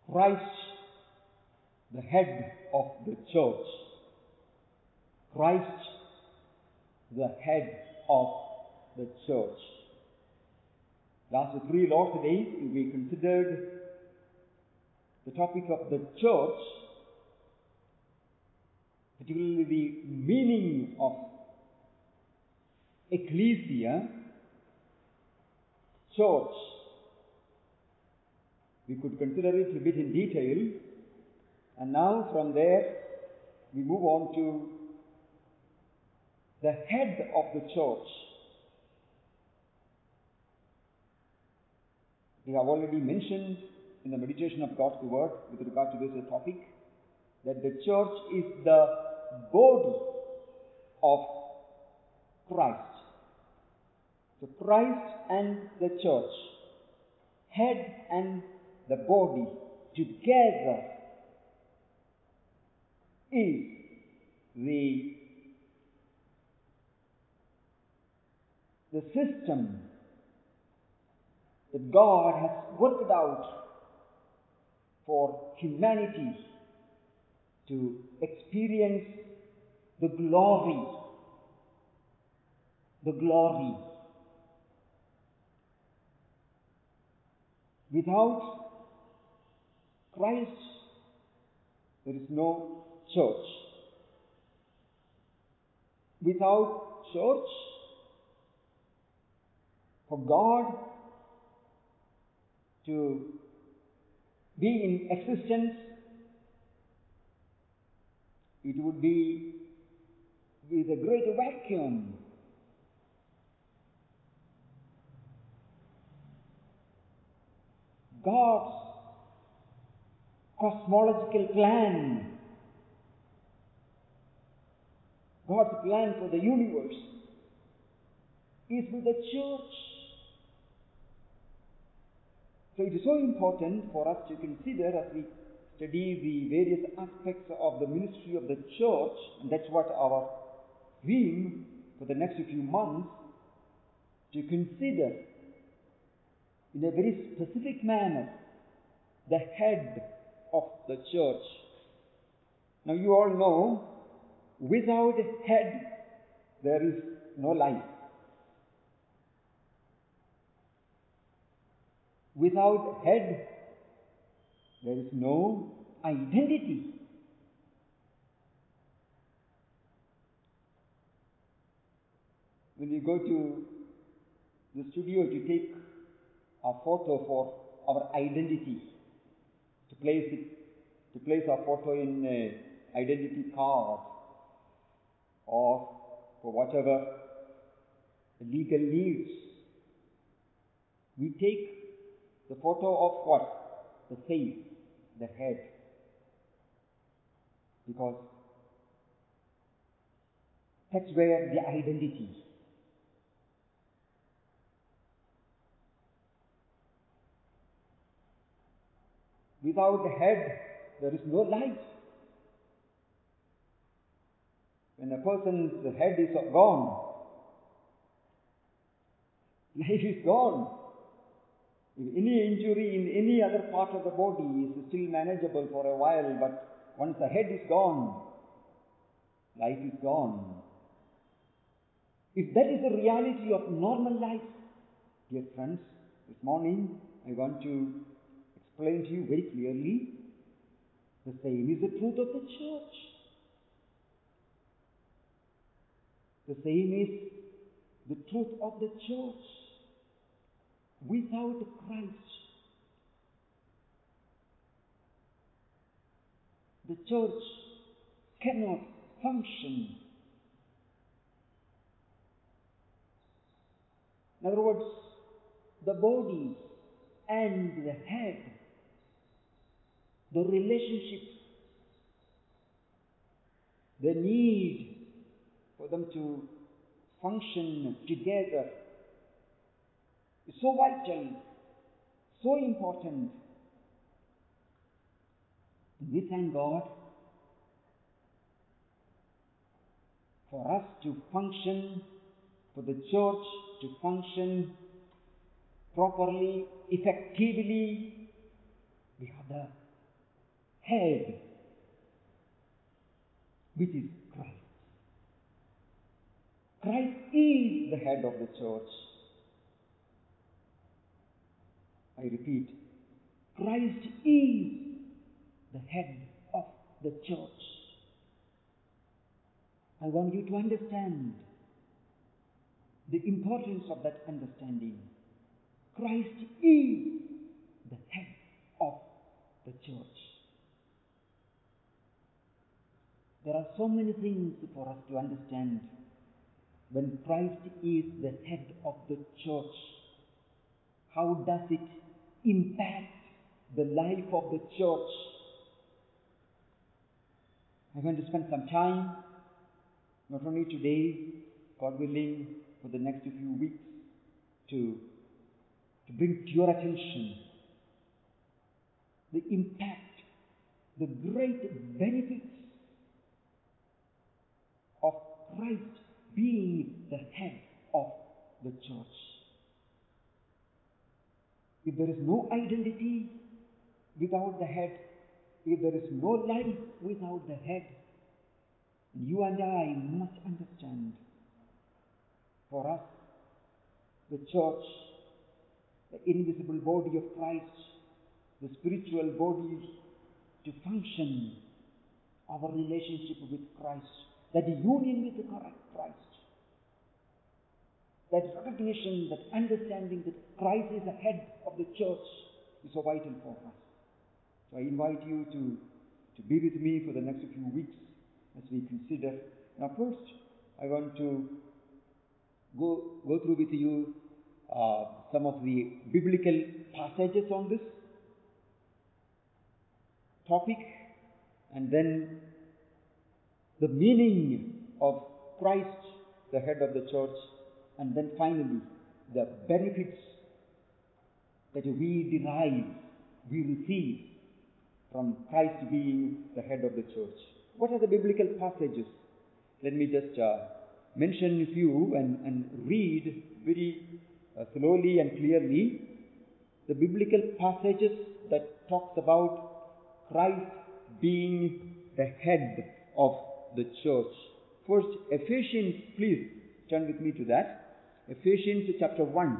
Christ, the head of the church. Christ, the head of the church. Last 3 Lord's Days, we considered the topic of the church, particularly the meaning of ecclesia, church. We could consider it a bit in detail, and now from there we move on to the head of the church. We have already mentioned in the meditation of God's Word with regard to this topic that the church is the body of Christ. So Christ and the church, head and the body together is the system that God has worked out for humanity to experience the glory. Without Christ, there is no church. Without church, for God to be in existence, it would be with a great vacuum. God's cosmological plan, God's plan for the universe is with the church. So it is so important for us to consider as we study the various aspects of the ministry of the church, and that's what our theme for the next few months, to consider in a very specific manner the head of the church. Now you all know, without head there is no life. Without head there is no identity. When you go to the studio to take a photo for our identity, to place our photo in an identity card, or for whatever legal needs, we take the photo of what? The face, the head. Because that's where the identity. Without the head, there is no life. When a person's head is gone, life is gone. If any injury in any other part of the body is still manageable for a while, but once the head is gone, life is gone. If that is the reality of normal life, dear friends, this morning I want to explain to you very clearly, the same is the truth of the church. The same is the truth of the church. Without Christ, the church cannot function. In other words, the body and the head, the relationship, the need for them to function together is so vital, so important. We thank God for us to function, for the church to function properly, effectively. We have the head, which is Christ. Christ is the head of the church. I repeat, Christ is the head of the church. I want you to understand the importance of that understanding. Christ is the head of the church. There are so many things for us to understand when Christ is the head of the church. How does it impact the life of the church? I'm going to spend some time, not only today, God willing, for the next few weeks, to bring to your attention the impact, the great benefits of Christ being the head of the church. If there is no identity without the head, if there is no life without the head, you and I must understand, for us, the church, the invisible body of Christ, the spiritual body, to function, our relationship with Christ, that union with Christ, that recognition, that understanding that Christ is the head of the church is so vital for us. So I invite you to be with me for the next few weeks as we consider. Now first, I want to go through with you some of the biblical passages on this topic, and then the meaning of Christ, the head of the church, and then finally the benefits that we derive, we receive from Christ being the head of the church. What are the biblical passages? Let me just mention a few and read very slowly and clearly the biblical passages that talks about Christ being the head of the church. First, Ephesians, please turn with me to that. Ephesians chapter 1.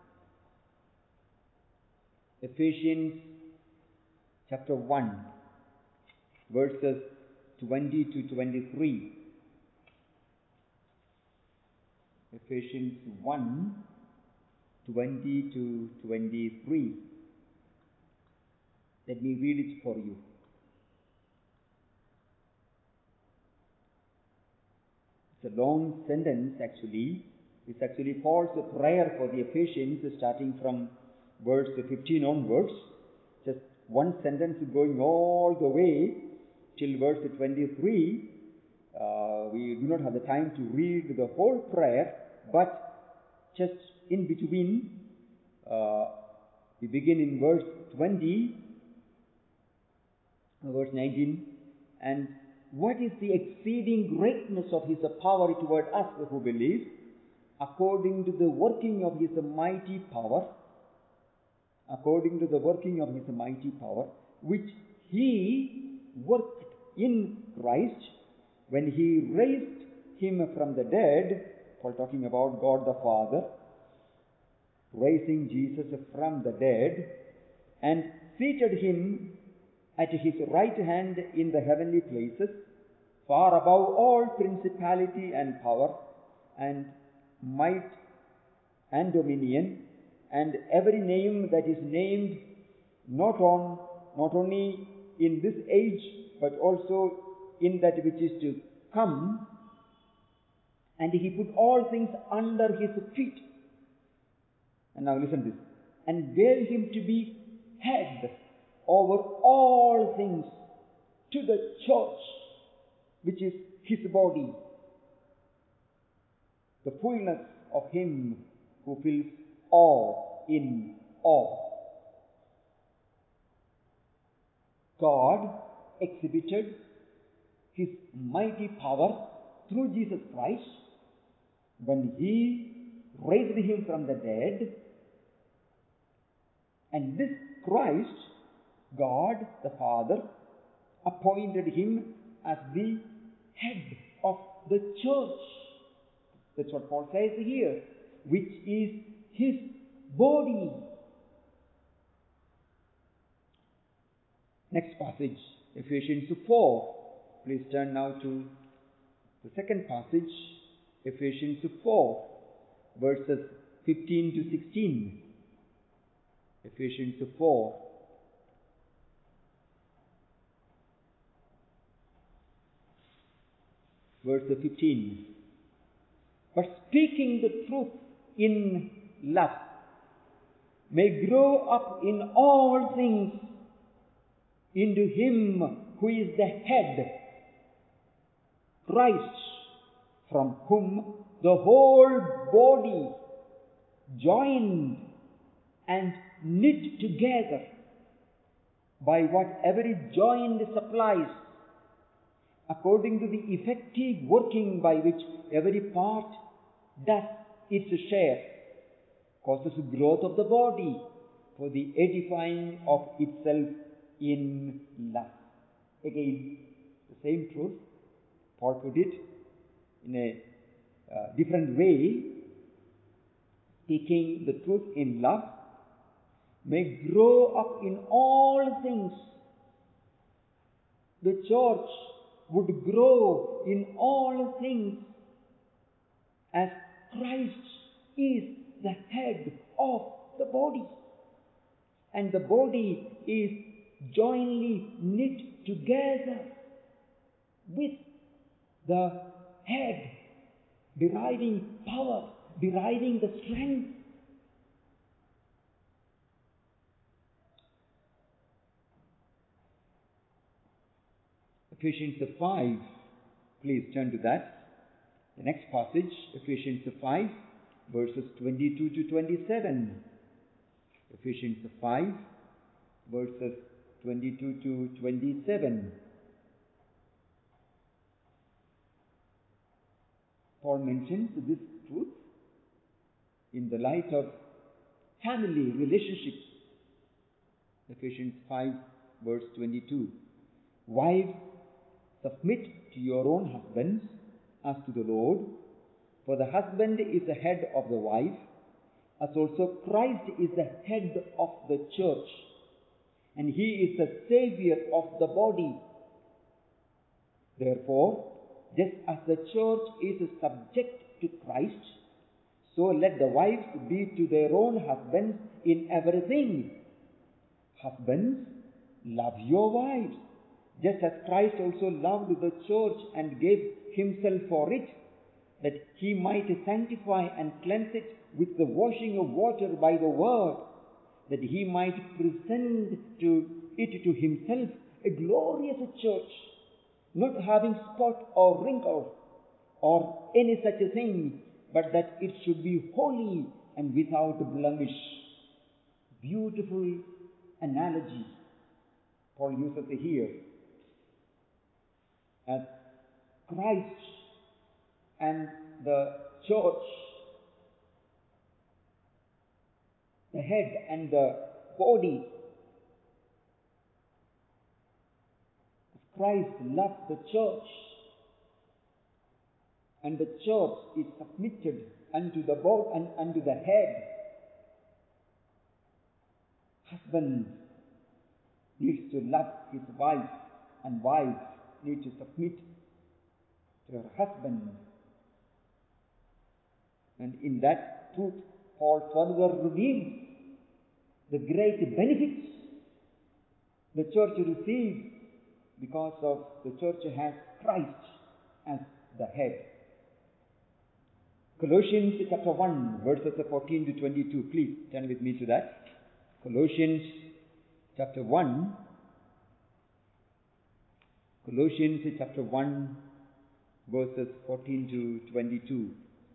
Ephesians chapter 1, verses 20 to 23. Ephesians 1, 20 to 23. Let me read it for you. It's a long sentence actually. It's actually Paul's prayer for the Ephesians, starting from verse 15 onwards. Just one sentence going all the way till verse 23. We do not have the time to read the whole prayer, but just in between, we begin in verse 20, verse 19, and what is the exceeding greatness of His power toward us who believe, according to the working of His mighty power, according to the working of His mighty power, which He worked in Christ when He raised Him from the dead. Paul talking about God the Father raising Jesus from the dead and seated Him at His right hand in the heavenly places, far above all principality and power and might and dominion, and every name that is named, not only in this age, but also in that which is to come. And He put all things under His feet. And now listen to this. And gave Him to be head over all things to the church, which is His body, the fullness of Him who fills all in all. God exhibited His mighty power through Jesus Christ when He raised Him from the dead. And this Christ, God the Father, appointed him as the head of the church. That's what Paul says here, which is his body. Next passage, Ephesians 4. Please turn now to the second passage, Ephesians 4, verses 15 to 16. Ephesians 4, verse 15. But speaking the truth in love may grow up in all things into him who is the head, Christ, from whom the whole body, joined and knit together by what every joint supplies, according to the effective working by which every part does its share, causes growth of the body for the edifying of itself in love. Again, the same truth. Paul put it in a different way. Speaking the truth in love may grow up in all things. The church would grow in all things as Christ is the head of the body, and the body is jointly knit together with the head, deriving power, deriving the strength. Ephesians 5, please turn to that. The next passage, Ephesians 5, verses 22 to 27. Ephesians 5, verses 22 to 27. Paul mentions this truth in the light of family relationships. Ephesians 5, verse 22. Wives, submit to your own husbands as to the Lord, for the husband is the head of the wife, as also Christ is the head of the church, and he is the Savior of the body. Therefore, just as the church is subject to Christ, so let the wives be to their own husbands in everything. Husbands, love your wives, just as Christ also loved the church and gave himself for it, that he might sanctify and cleanse it with the washing of water by the word, that he might present it to himself a glorious church, not having spot or wrinkle or any such a thing, but that it should be holy and without blemish. Beautiful analogy Paul uses here, as Christ and the church, the head and the body. Christ loves the church, and the church is submitted unto the board and unto the head. Husband needs to love his wife, and wife needs to submit to her husband. And in that truth, Paul further reveals the great benefits the church receives because of the church has Christ as the head. Colossians chapter 1, verses 14 to 22. Please turn with me to that. Colossians chapter 1. Colossians chapter 1, verses 14 to 22.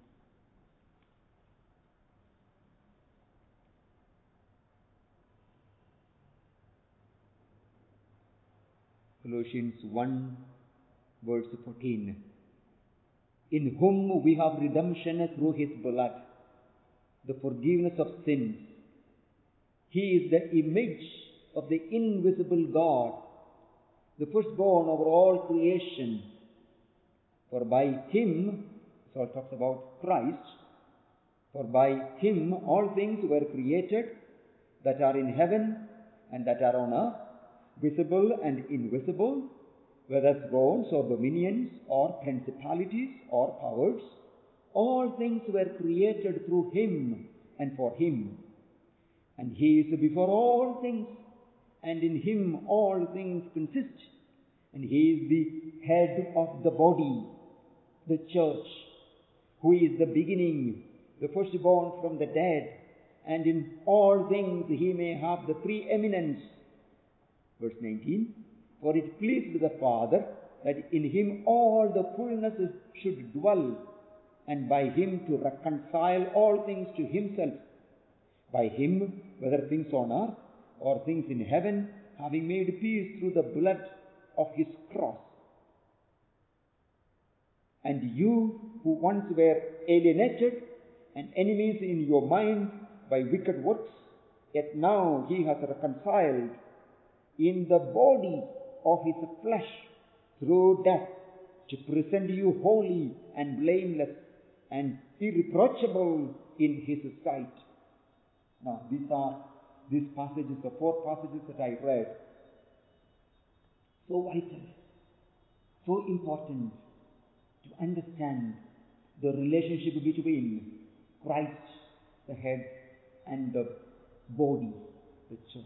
Colossians 1, verse 14. In whom we have redemption through his blood, the forgiveness of sins. He is the image of the invisible God, the firstborn over all creation. For by him, so it talks about Christ, for by him all things were created that are in heaven and that are on earth, visible and invisible, whether thrones or dominions or principalities or powers. All things were created through him and for him. And he is before all things, and in him all things consist. And he is the head of the body, the church, who is the beginning, the firstborn from the dead, and in all things he may have the preeminence. Verse 19, for it pleased the Father that in him all the fullness should dwell, and by him to reconcile all things to himself. By him, whether things on earth or things in heaven, having made peace through the blood of his cross. And you who once were alienated and enemies in your mind by wicked works, yet now he has reconciled in the body of his flesh through death, to present you holy and blameless and irreproachable in his sight. Now, these passages, the 4 passages that I read, so vital, so important to understand the relationship between Christ, the head, and the body, the church.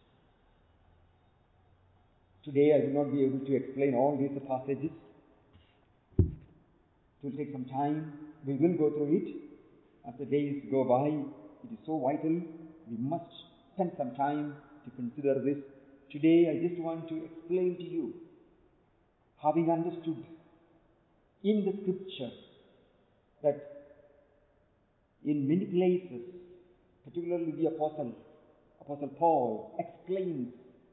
Today I will not be able to explain all these passages. It will take some time. We will go through it. As the days go by, it is so vital. We must spend some time to consider this. Today I just want to explain to you, having understood in the scripture that in many places, particularly the Apostle Paul explains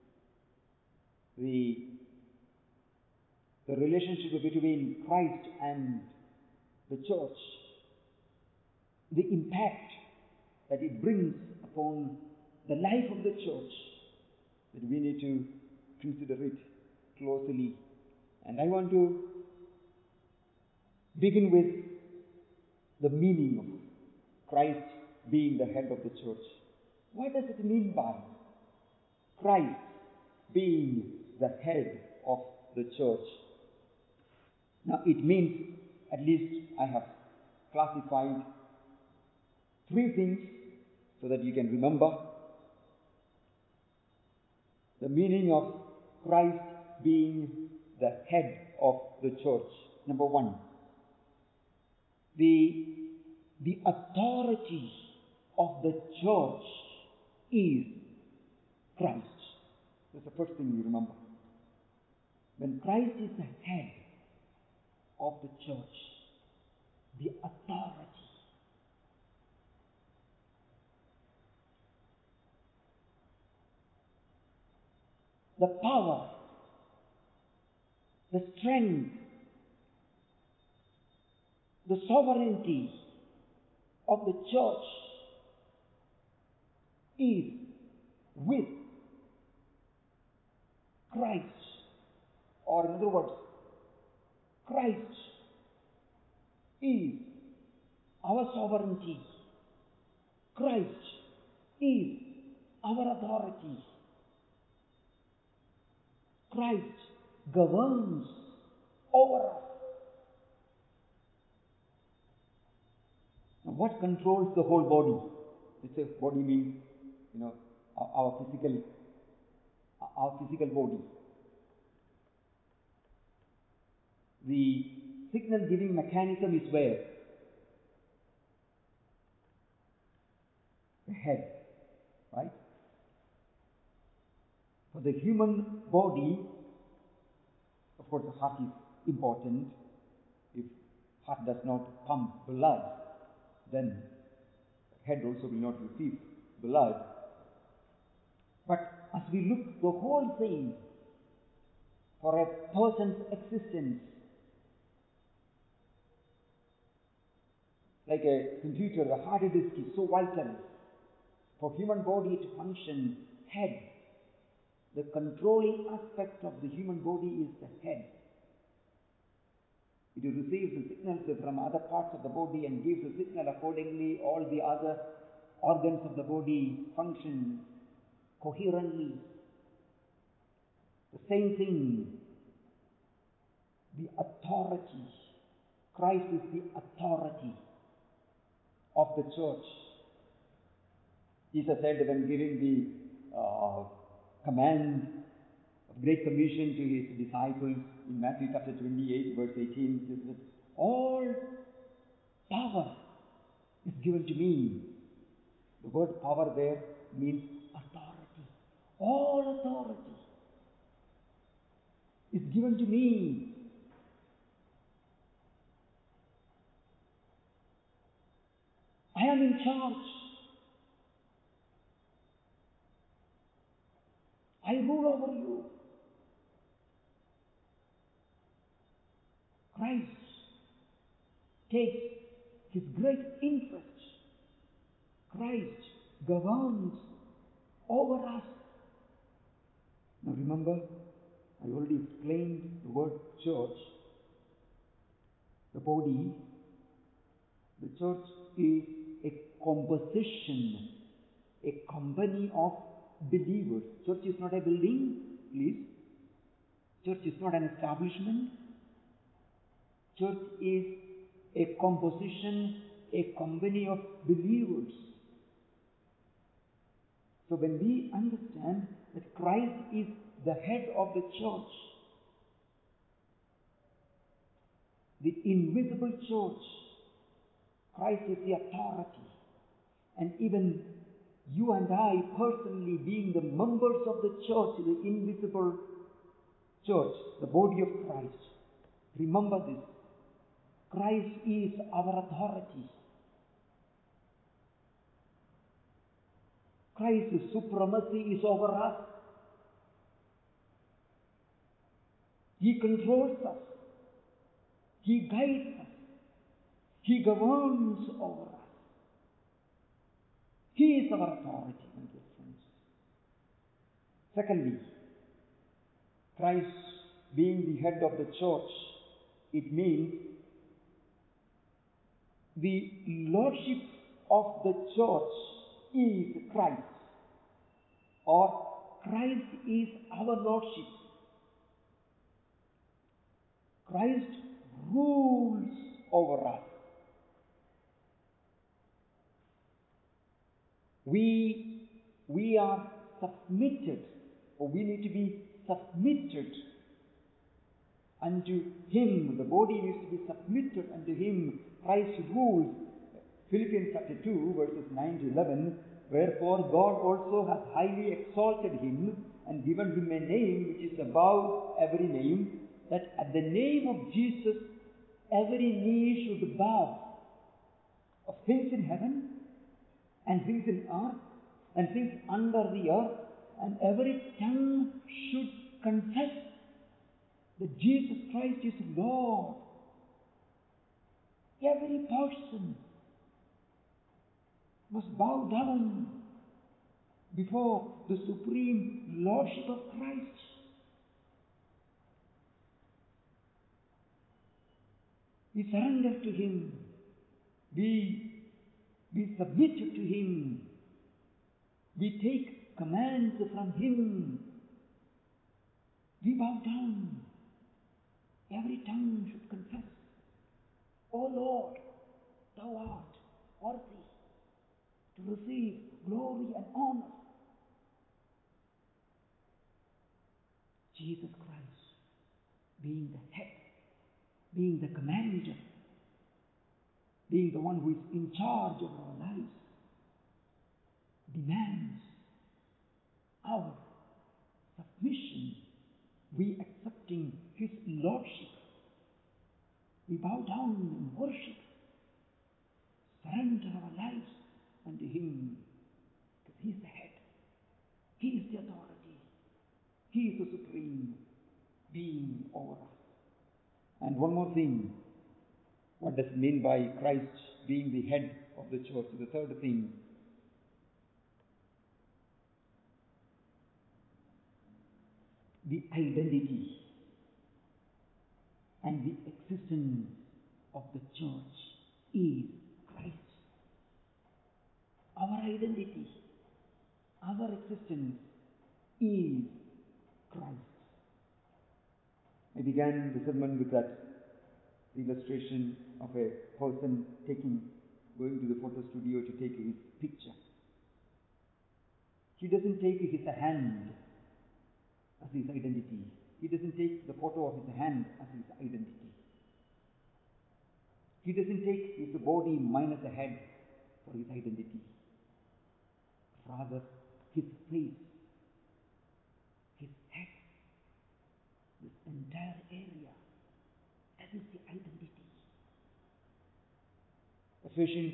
the relationship between Christ and the church, the impact that it brings upon the life of the church, that we need to consider it closely. And I want to begin with the meaning of Christ being the head of the church. What does it mean by Christ being the head of the church? Now it means, at least I have classified 3 things so that you can remember the meaning of Christ being the head of the church. Number 1, the authority of the church is Christ. That's the first thing you remember. When Christ is the head of the church, the authority, the power, the strength, the sovereignty of the church is with Christ. Or in other words, Christ is our sovereignty. Christ is our authority. Christ governs over us. Now, what controls the whole body? Let's say body means, our physical body. The signal giving mechanism is where? The head, right? For the human body, of course the heart is important. If heart does not pump blood, then the head also will not receive blood. But as we look the whole thing, for a person's existence, like a computer, the hard disk is so vital for human body to function. Head The controlling aspect of the human body is the head. It receives the signals from other parts of the body and gives a signal accordingly. All the other organs of the body function coherently. The same thing, the authority. Christ is the authority of the church. Jesus said when giving the command of Great Commission to his disciples in Matthew chapter 28 verse 18, he said, all power is given to me. The word power there means authority. All authority is given to me. I am in charge. I rule over you. Christ takes his great interest. Christ governs over us. Now remember, I already explained the word church. The body, the church is a composition, a company of believers. Church is not a building, please. Church is not an establishment. Church is a composition, a company of believers. So when we understand that Christ is the head of the church, the invisible church, Christ is the authority. And even you and I personally being the members of the church, the invisible church, the body of Christ. Remember this. Christ is our authority. Christ's supremacy is over us. He controls us. He guides us. He governs over us. He is our authority, my dear friends. Secondly, Christ being the head of the church, it means the lordship of the church is Christ, or Christ is our lordship. Christ rules over us. We are submitted, or we need to be submitted unto Him. The body needs to be submitted unto Him. Christ rules. Philippians chapter 2 verses 9 to 11. Wherefore God also hath highly exalted Him and given Him a name which is above every name, that at the name of Jesus every knee should bow, of things in heaven and things in earth and things under the earth, and every tongue should confess that Jesus Christ is Lord. Every person must bow down before the supreme lordship of Christ. We surrender to Him. We submit to Him. We take commands from Him. We bow down. Every tongue should confess, O Lord, Thou art worthy to receive glory and honor. Jesus Christ, being the head, being the commander, being the one who is in charge of our lives, demands our submission. We accepting His lordship. We bow down and worship, surrender our lives unto Him, because He is the head. He is the authority. He is the supreme being over us. And one more thing, what does it mean by Christ being the head of the church? The third thing, the identity and the existence of the church is Christ. Our identity, our existence is Christ. I began the sermon with that illustration of a person going to the photo studio to take his picture. He doesn't take his hand as his identity. He doesn't take the photo of his hand as his identity. He doesn't take his body minus a head for his identity. Rather, his face, his head, this entire area, that is the identity. Ephesians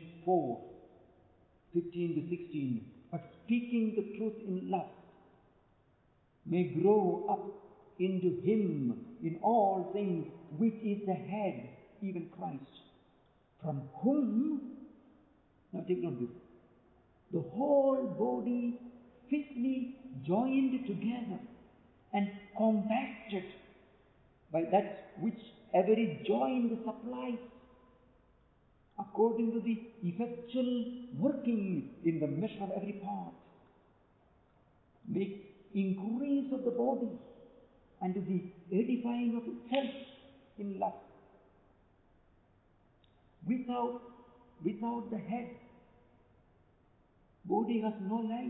4:15 to 16. But speaking the truth in love, may grow up into Him in all things, which is the head, even Christ, from whom, now take note of this, the whole body fitly joined together and compacted by that which every joint supplies, according to the effectual working in the measure of every part, make increase of the body and to the edifying of itself in love. Without the head, body has no life.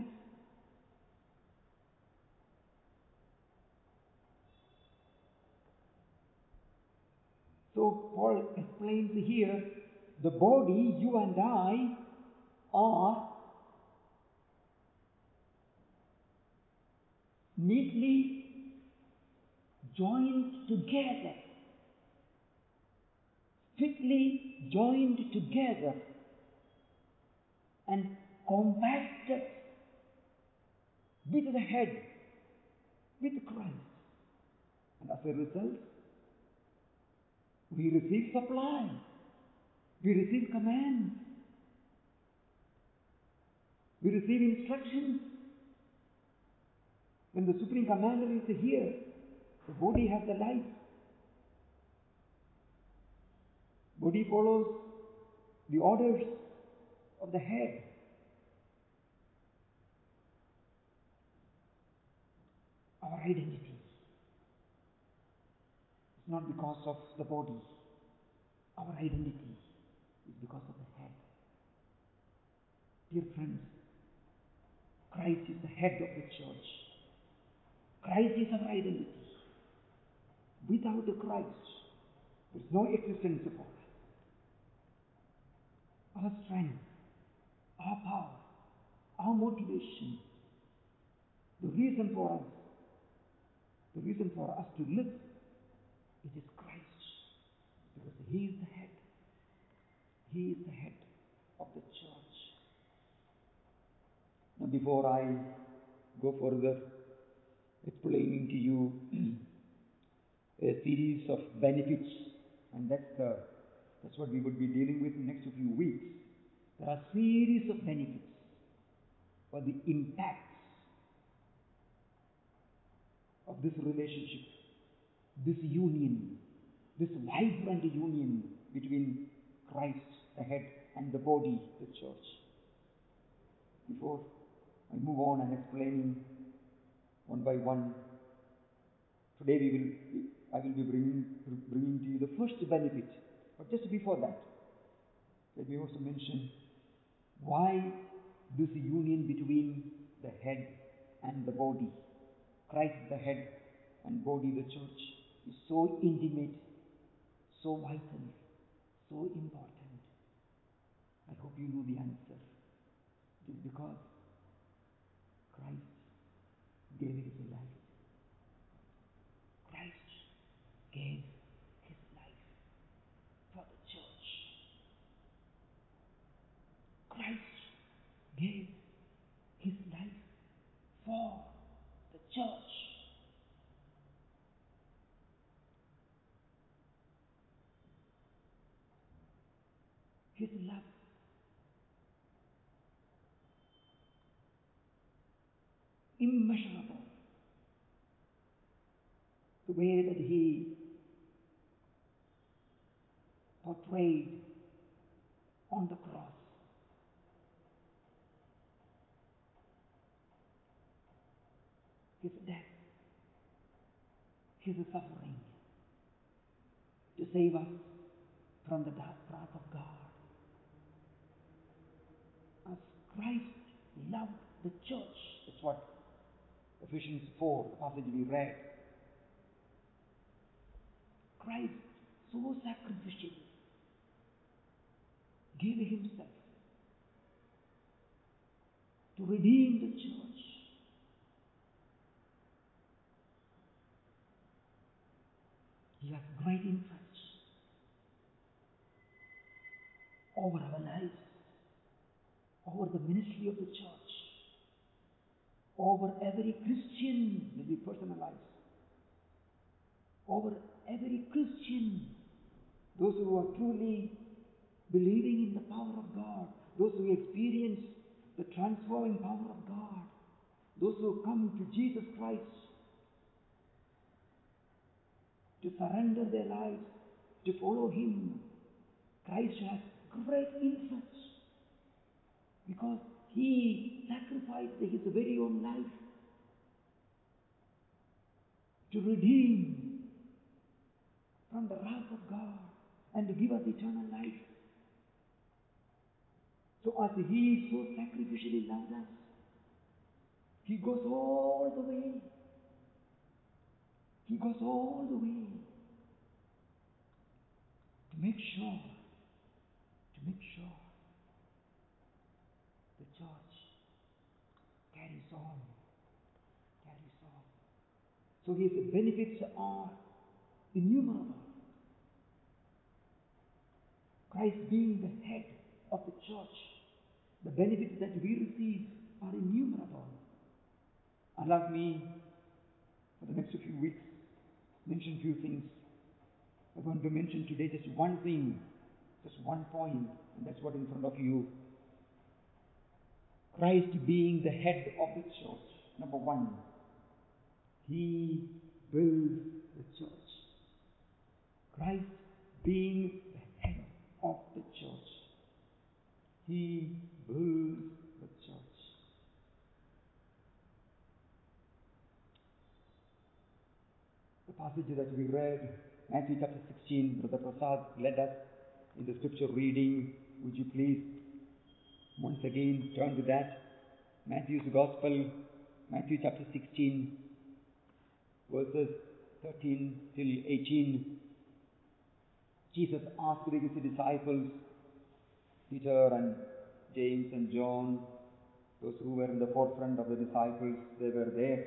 So Paul explains here, the body, you and I, are neatly joined together, fitly joined together and compacted with the head, with Christ. And as a result, we receive supply, we receive commands, we receive instructions. When the Supreme Commander is here, the body has the life. Body follows the orders of the head. Our identity is not because of the body. Our identity is because of the head. Dear friends, Christ is the head of the church. Christ is our identity. Without the Christ, there is no existence for us. Our strength, our power, our motivation, the reason for us to live, it is Christ. Because He is the head. He is the head of the church. Now, before I go further, explaining to you a series of benefits, and that's what we would be dealing with in the next few weeks. There are series of benefits for the impacts of this relationship, this union, this vibrant union between Christ, the head, and the body, the church. Before I move on and explaining one by one, today I will be bringing to you the first benefit. But just before that, let me also mention why this union between the head and the body, Christ the head and body the church, is so intimate, so vital, so important. I hope you know the answer. It is because Christ gave His life. Christ gave His life for the church. Christ gave His life for the church. His love immeasurable, the way that he portrayed on the cross. His death, his suffering to save us from the wrath of God. As Christ loved the church, that's what Ephesians 4, the passage we read. Christ so sacrificially gave himself to redeem the church. He has great influence over our lives, over the ministry of the church, over every Christian, let me personalize, over every Christian, those who are truly believing in the power of God, those who experience the transforming power of God, those who come to Jesus Christ to surrender their lives, to follow Him. Christ has great influence because He sacrificed His very own life to redeem from the wrath of God and to give us eternal life. So as He so sacrificially loved us, He goes all the way. He goes all the way to make sure the church carries on. So His benefits are innumerable. Christ being the head of the church, the benefits that we receive are innumerable. Allow me, for the next few weeks, mention a few things. I want to mention today just one thing, just one point, and that's what in front of you. Christ being the head of the church. Number one, He builds the church. Christ being the head of the church. He builds the church. The passage that we read, Matthew chapter 16, Brother Prasad led us in the scripture reading. Would you please once again turn to that? Matthew's Gospel, Matthew chapter 16, verses 13 till 18. Jesus asked His disciples, Peter and James and John, those who were in the forefront of the disciples, they were there.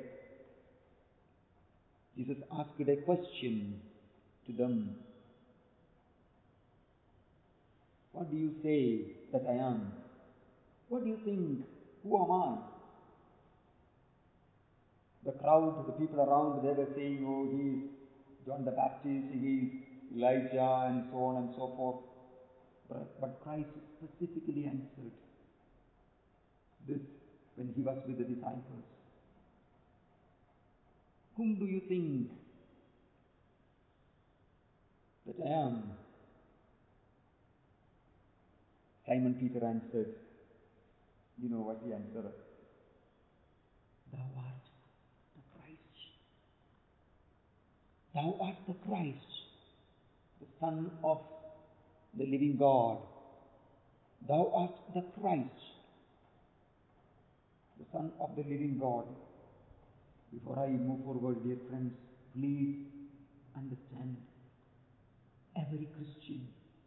Jesus asked a question to them. What do you say that I am? What do you think? Who am I? The crowd, the people around, they were saying, oh, he is John the Baptist, he is Elijah, and so on and so forth. But Christ specifically answered this when He was with the disciples. Whom do you think that I am? Simon Peter answered. You know what he answered? Thou art the Christ. Thou art the Christ, the Son of the living God. Thou art the Christ, the Son of the living God. Before I move forward, dear friends, please understand, every Christian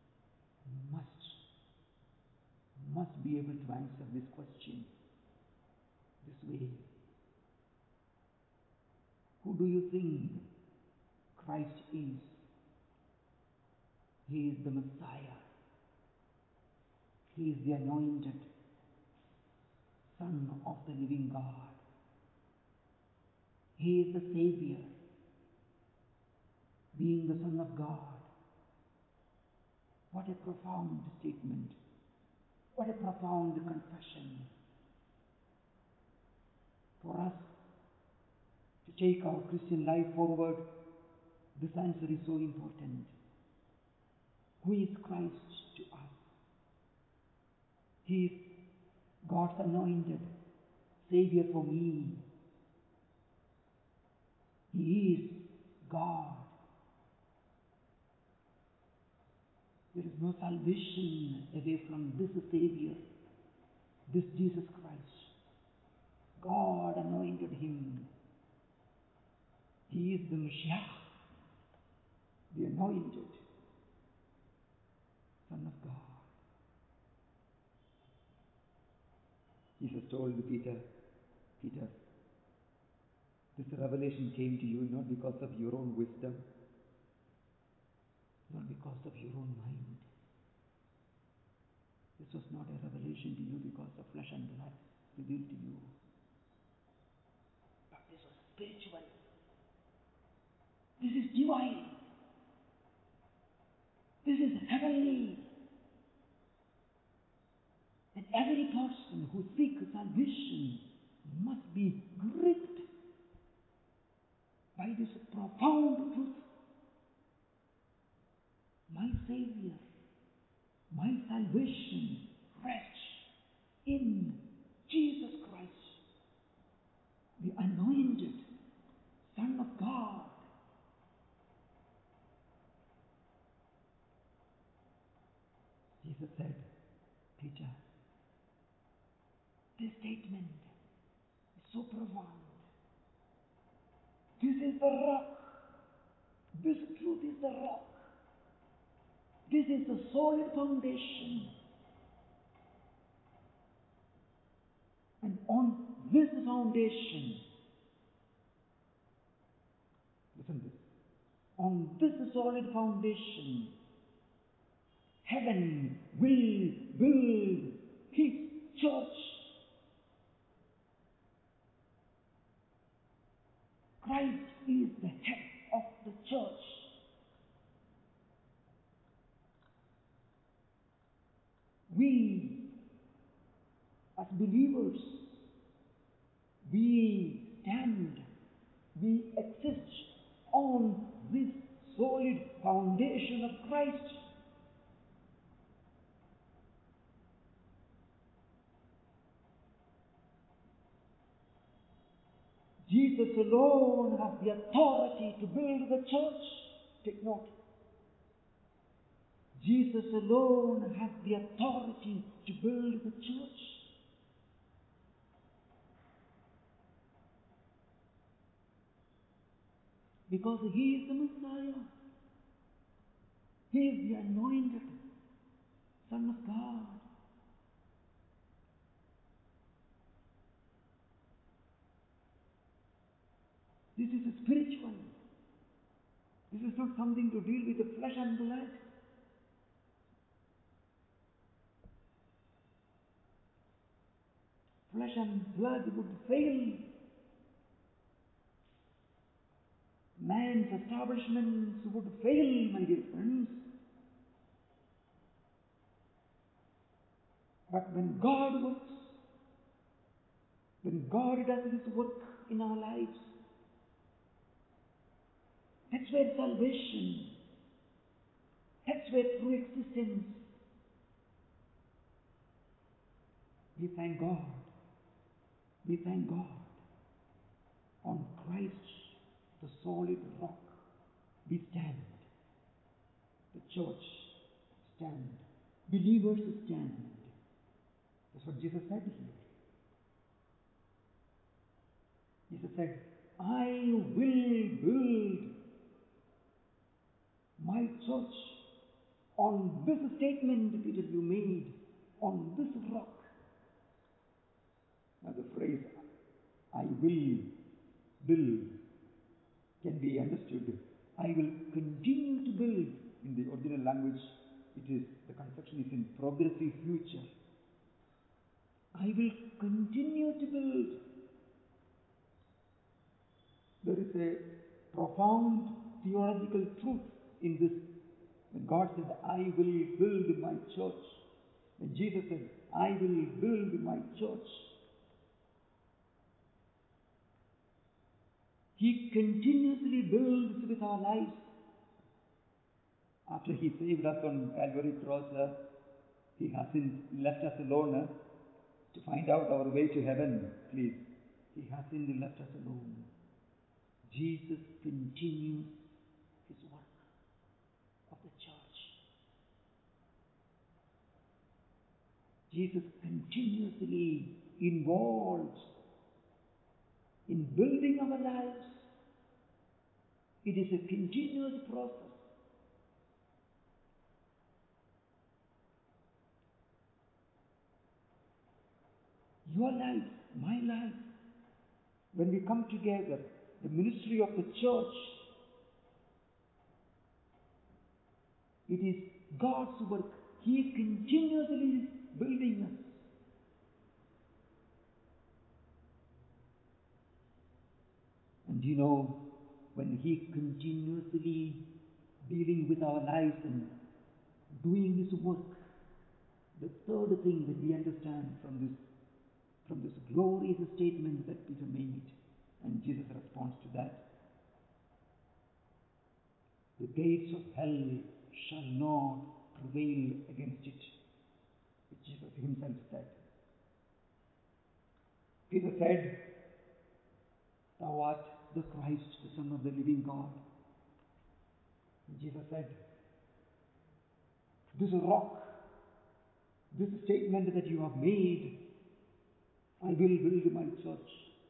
must be able to answer this question this way. Who do you think Christ is? He is the Messiah. He is the anointed Son of the living God. He is the Savior, being the Son of God. What a profound statement. What a profound confession for us to take our Christian life forward This answer is so important. Who is Christ to us? He is God's anointed Savior for me. He is God. There is no salvation away from this Savior, this Jesus Christ. God anointed him. He is the Messiah, the anointed Son of God. Jesus told Peter, Peter, this revelation came to you not because of your own wisdom, not because of your own mind. This was not a revelation to you because of flesh and blood revealed to you. But this was spiritual. This is divine. This is heavenly. And every person who seeks salvation must be gripped by this profound truth. My Savior, my salvation rests in Jesus Christ, the anointed Son of God. Jesus said, Peter, this statement is so profound. This is the rock. This truth is the rock. This is the solid foundation. And on this foundation, listen to this, on this solid foundation, heaven will build his church. Christ is the head of the church. We, as believers, we stand, we exist on this solid foundation of Christ. Jesus alone has the authority to build the church. Take note. Jesus alone has the authority to build the church. Because he is the Messiah. He is the anointed Son of God. This is spiritual. This is not something to deal with the flesh and blood. Flesh and blood would fail. Man's establishments would fail, my dear friends. But when God works, when God does His work in our lives, that's where salvation, that's where true existence. We thank God. We thank God. On Christ, the solid rock, we stand. The church stand. Believers stand. That's what Jesus said here. Jesus said, I will build my church on this statement, Peter, you made, on this rock. Now the phrase, I will build, can be understood. I will continue to build. In the original language, the construction is in progressive future. I will continue to build. There is a profound theological truth in this. When God said, I will build my church. When Jesus said, I will build my church. He continuously builds with our lives. After He saved us on Calvary cross, He hasn't left us alone to find out our way to heaven, please. He hasn't left us alone. Jesus continues His work of the church. Jesus continuously involves in building our lives. It is a continuous process. Your life, my life, when we come together, the ministry of the church, it is God's work. He is continuously building us. And you know, when He continuously dealing with our lives and doing His work, the third thing that we understand from this glorious statement that Peter made, and Jesus responds to that, the gates of hell shall not prevail against it, which Jesus Himself said. Peter said, Thou art the Christ, the Son of the living God. And Jesus said, this rock, this statement that you have made, I will build my church.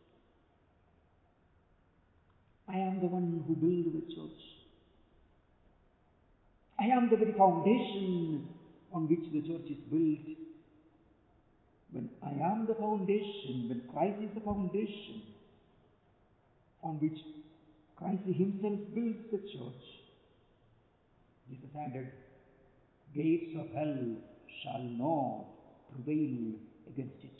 I am the one who built the church. I am the very foundation on which the church is built. When I am the foundation, when Christ is the foundation on which Christ Himself builds the church, Jesus added, gates of hell shall not prevail against it.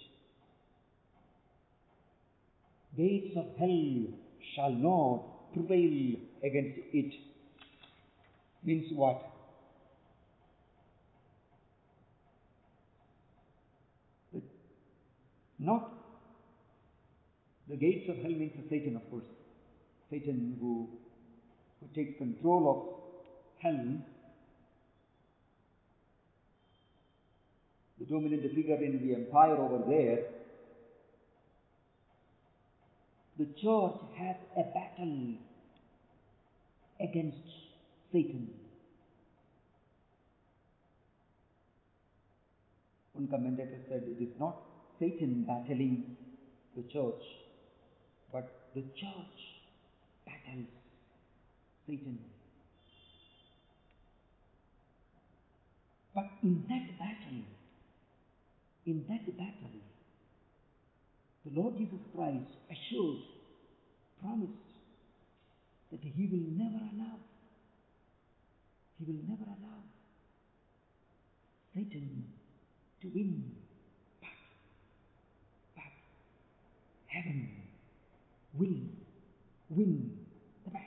Gates of hell shall not prevail against it. Means what? Not the gates of hell means Satan, of course. Satan who takes control of hell, the dominant figure in the empire over there. The church has a battle against Satan. One commentator said it is not Satan battling the church, but the church battles Satan. But in that battle, the Lord Jesus Christ assured, promised that He will never allow Satan to win. But heaven will win the battle.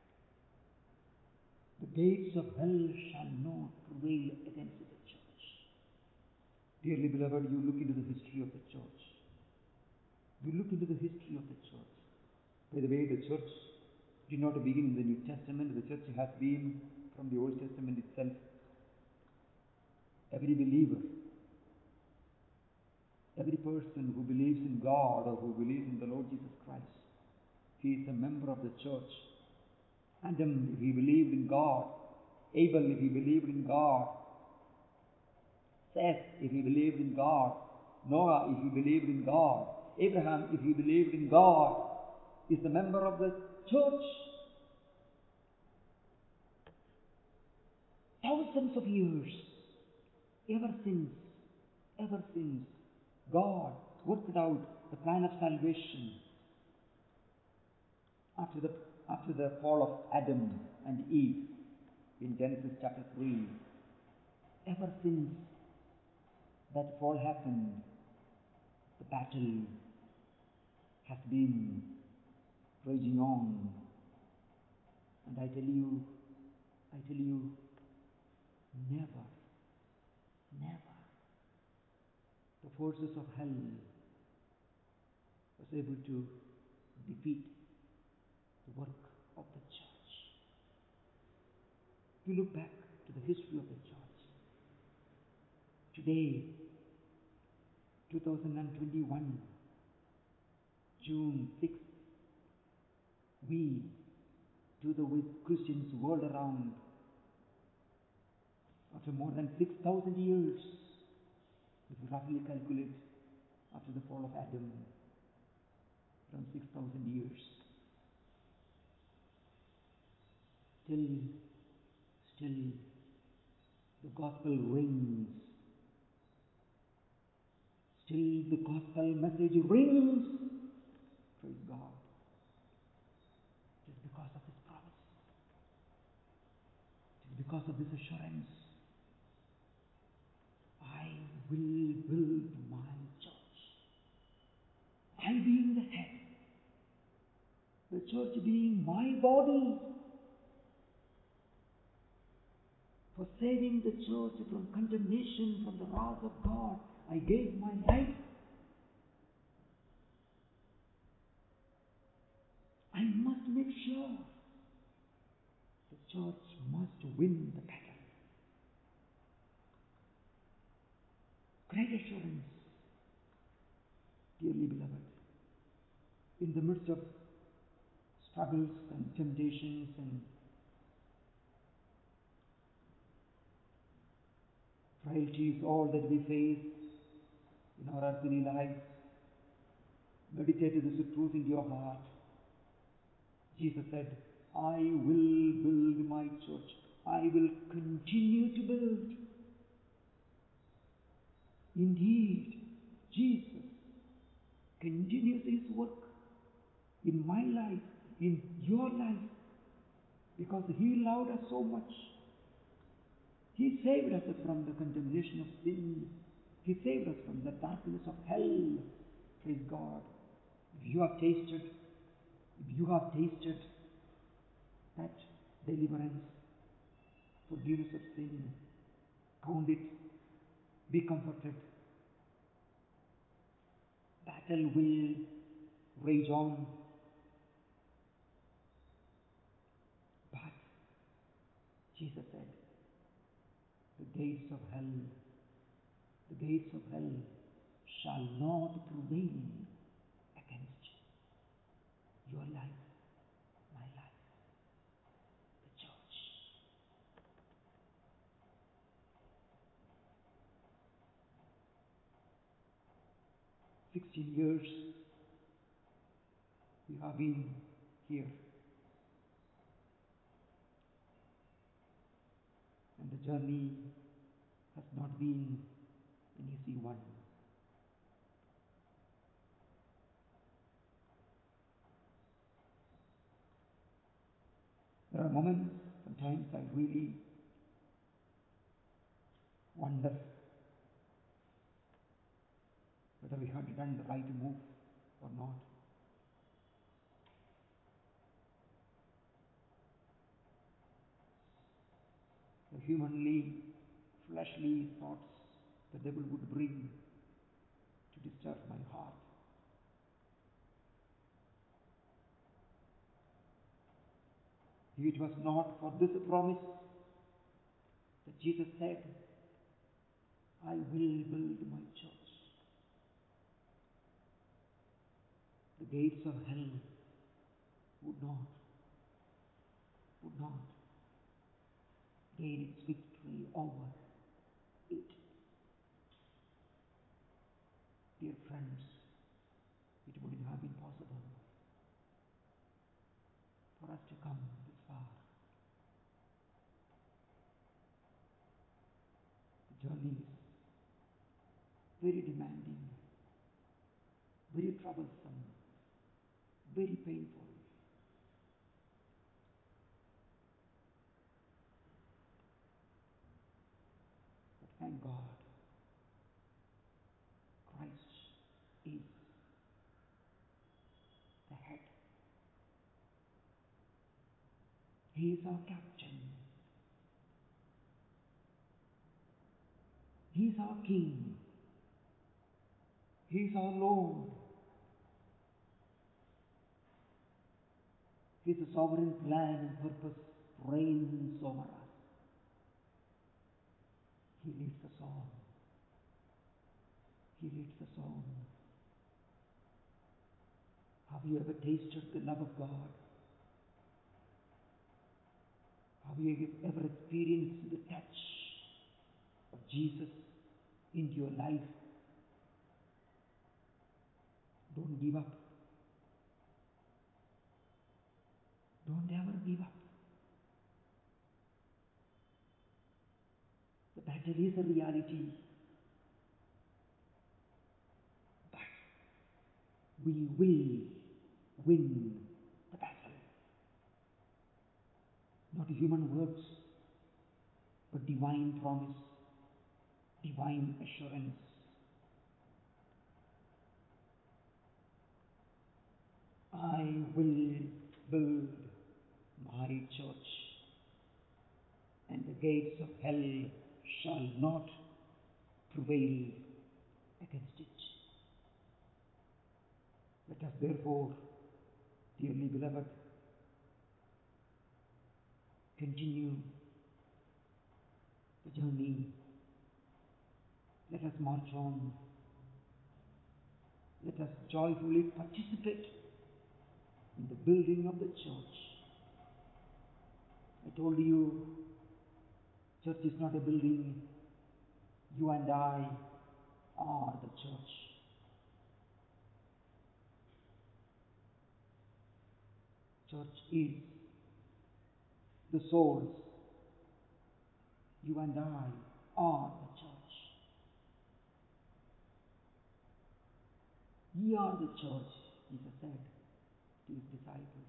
The gates of hell shall not prevail against the church. Dearly beloved, you look into the history of the church. You look into the history of the church. By the way, the church did not begin in the New Testament. The church has been from the Old Testament itself. Every believer, every person who believes in God or who believes in the Lord Jesus Christ, he is a member of the church. Adam, if he believed in God, Abel, if he believed in God, Seth, if he believed in God, Noah, if he believed in God, Abraham, if he believed in God, is a member of the church. Thousands of years, ever since, God worked out the plan of salvation after the fall of Adam and Eve in Genesis chapter 3. Ever since that fall happened, the battle has been raging on. And I tell you, never the forces of hell was able to defeat the work of the church. We look back to the history of the church. Today, 2021, June 6th, we, to the Christians world around, after more than 6,000 years, if you roughly calculate after the fall of Adam, around 6,000 years, still the gospel rings. Still the gospel message rings. Praise God. It is because of this promise. It is because of this assurance. I will build my church. I being the head. The church being my body. For saving the church from condemnation, from the wrath of God, I gave my life. I must make sure the church must win the battle. Great assurance, dearly beloved, in the midst of struggles and temptations and frailties, all that we face in our earthly life. Meditate this truth in your heart. Jesus said, I will build my church. I will continue to build. Indeed, Jesus continues his work in my life, in your life, because he loved us so much. He saved us from the condemnation of sin. He saved us from the darkness of hell. Praise God. If you have tasted that deliverance, forgiveness of sin, count it, be comforted. Battle will rage on. But Jesus said, the gates of hell shall not prevail against your life, my life, the church. "16 years we have been here, and the journey has not been an easy one. There are moments, sometimes I really wonder whether we had done the right move or not. The humanly, fleshly thoughts the devil would bring to disturb my heart. If it was not for this promise that Jesus said, I will build my church, the gates of hell would not gain its victory over it. Dear friends, it wouldn't have been possible for us to come this far. The journey is very demanding, very troublesome, very painful. But thank God, Christ is the head. He is our captain. He is our King. He is our Lord. His sovereign plan and purpose reigns over us. He leads us on. He leads us on. Have you ever tasted the love of God? Have you ever experienced the touch of Jesus into your life? Don't give up. Don't ever give up. The battle is a reality. But we will win the battle. Not human words, but divine promise, divine assurance. I will build my church, and the gates of hell shall not prevail against it. Let us therefore, dearly beloved, continue the journey. Let us march on. Let us joyfully participate in the building of the church. I told you, church is not a building. You and I are the church. Church is the souls. You and I are the church. Ye are the church, Jesus said to his disciples.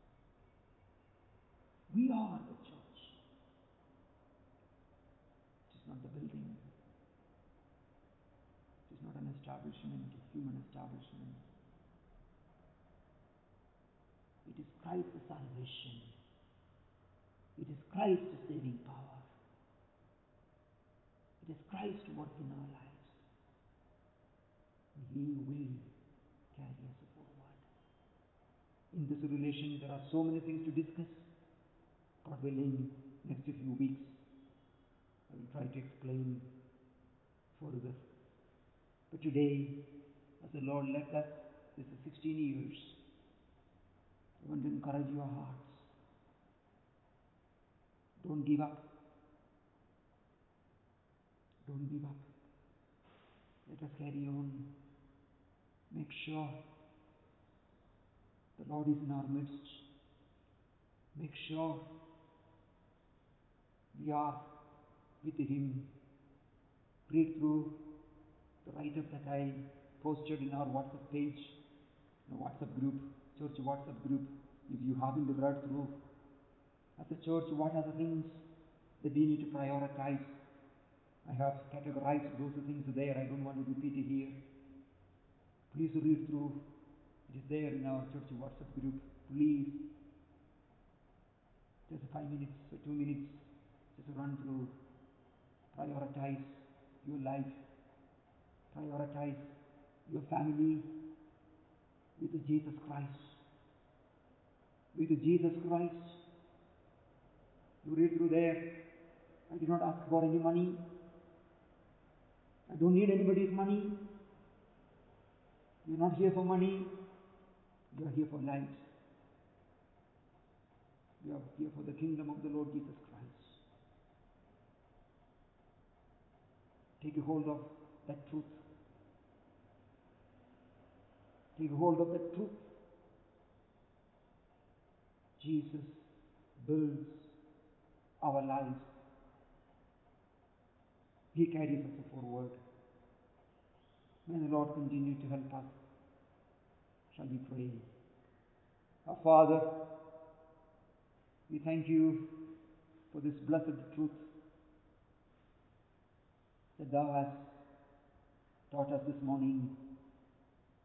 We are the church. It is not the building. It is not an establishment, a human establishment. It is Christ's salvation. It is Christ's saving power. It is Christ's work in our lives. He will carry us forward. In this relation, there are so many things to discuss. God willing, next few weeks, I will try to explain further. But today, as the Lord led us, this is 16 years, I want to encourage your hearts. Don't give up. Don't give up. Let us carry on. Make sure the Lord is in our midst. Make sure we are with Him. Read through the write-up that I posted in our WhatsApp page, the WhatsApp group, church WhatsApp group. If you haven't read through, as a church, what are the things that we need to prioritize? I have categorized those things there. I don't want to repeat it here. Please read through. It is there in our church WhatsApp group. Please, just 5 minutes or 2 minutes, just run through. Prioritize your life. Prioritize your family with Jesus Christ. With Jesus Christ. You read through there. I did not ask for any money. I don't need anybody's money. You're not here for money. You are here for life. You are here for the kingdom of the Lord Jesus Christ. Take a hold of that truth. Take a hold of that truth. Jesus builds our lives. He carries us forward. May the Lord continue to help us. Shall we pray? Our Father, we thank you for this blessed truth that Thou hast taught us this morning.